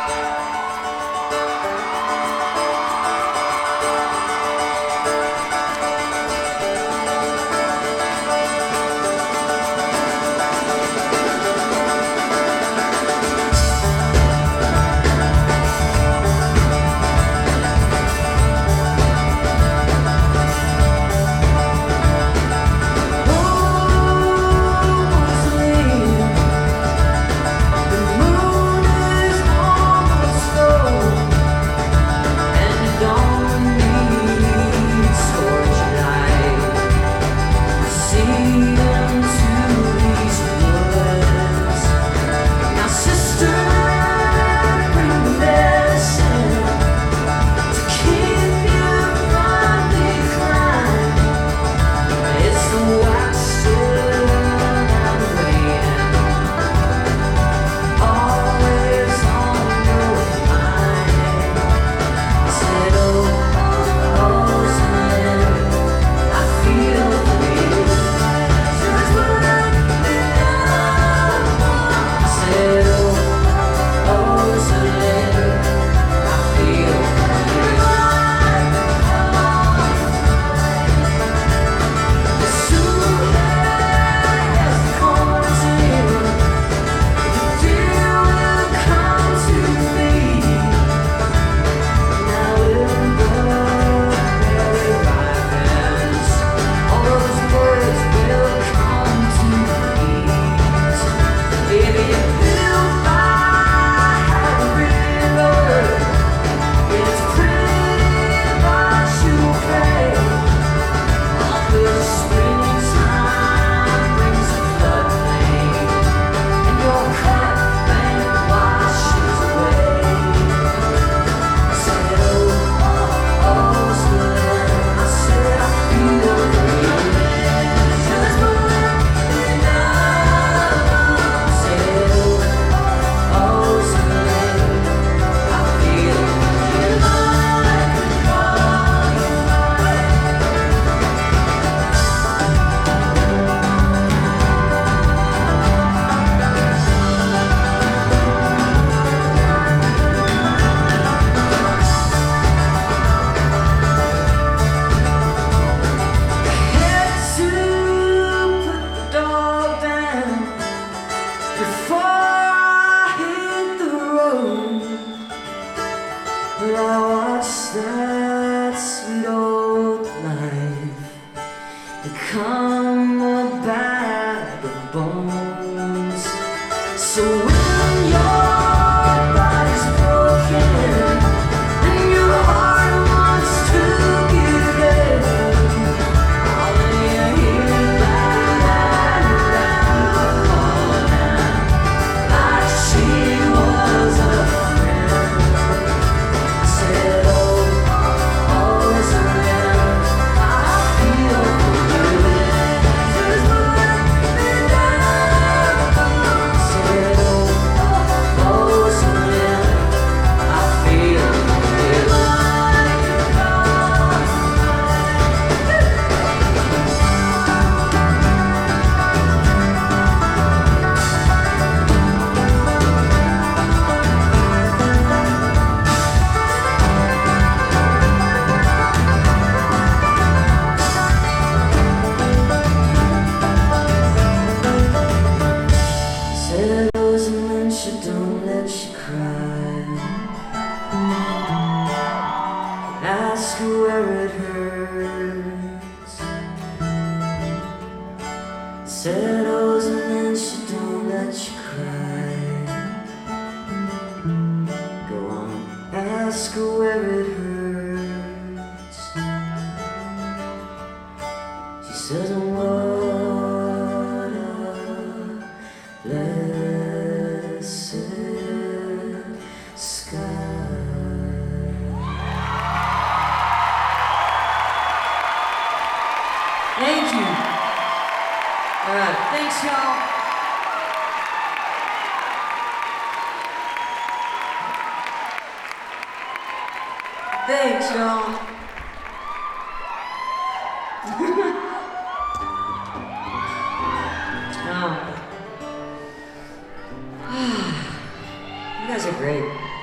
You guys are great.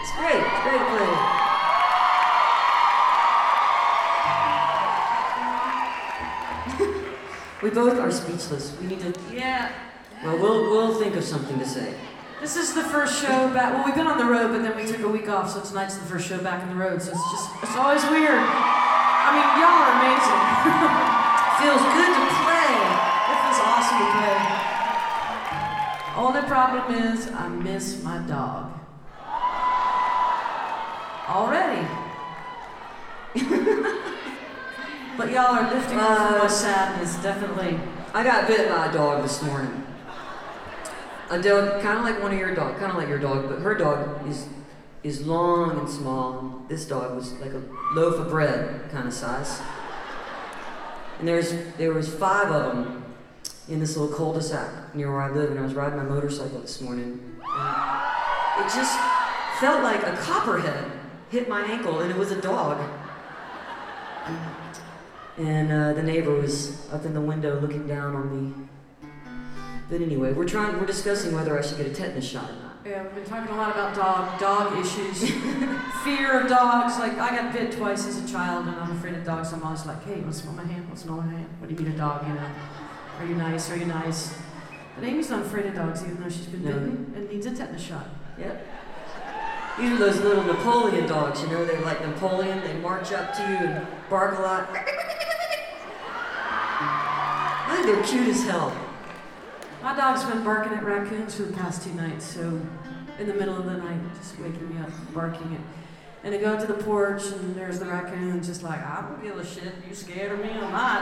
It's great to play. We both are speechless. We need to. Yeah. Well, we'll think of something to say. This is the first show back. Well, we've been on the road, but then we took a week off, so tonight's the first show back on the road. So it's always weird. I mean, y'all are amazing. Feels good to play. It feels awesome to play. Only problem is I miss my dog. Already. But y'all are lifting up my sadness, definitely. I got bit by a dog this morning. A dog, kind of like one of your dogs, kind of like your dog, but her dog is long and small. This dog was like a loaf of bread kind of size. And there was 5 of them in this little cul-de-sac near where I live, and I was riding my motorcycle this morning. And it just felt like a copperhead hit my ankle, and it was a dog. And the neighbor was up in the window looking down on me. But anyway, we're discussing whether I should get a tetanus shot or not. Yeah, we've been talking a lot about dog issues. Fear of dogs. Like, I got bit twice as a child, and I'm afraid of dogs. I'm always like, hey, you want to smell my hand? Want to smell my hand? What do you mean a dog, you know? Are you nice? Are you nice? But Amy's not afraid of dogs, even though she's been bitten and needs a tetanus shot. Yep. Even those little Napoleon dogs, you know, they're like Napoleon. They march up to you and bark a lot. I think they're cute as hell. My dog's been barking at raccoons for the past 2 nights, so in the middle of the night, just waking me up, barking it. And I go out to the porch, and there's the raccoon, just like, I don't give a shit, you scared of me or not.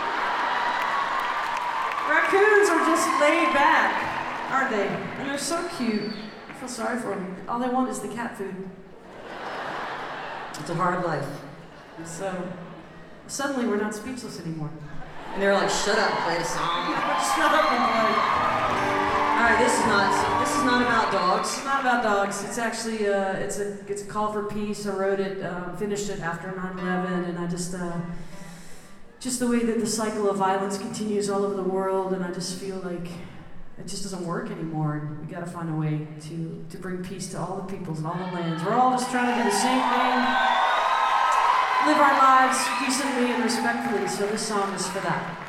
Raccoons are just laid back, aren't they? And they're so cute. I feel sorry for them. All they want is the cat food. It's a hard life. So, suddenly we're not speechless anymore. And they're like, shut up, play a song. Shut up and play. All right, this is not about dogs. It's not about dogs. It's actually it's a call for peace. I wrote it, finished it after 9/11, and I just the way that the cycle of violence continues all over the world, and I just feel like it just doesn't work anymore. And we got to find a way to bring peace to all the peoples and all the lands. We're all just trying to do the same thing. Live our lives decently and respectfully, so this song is for that.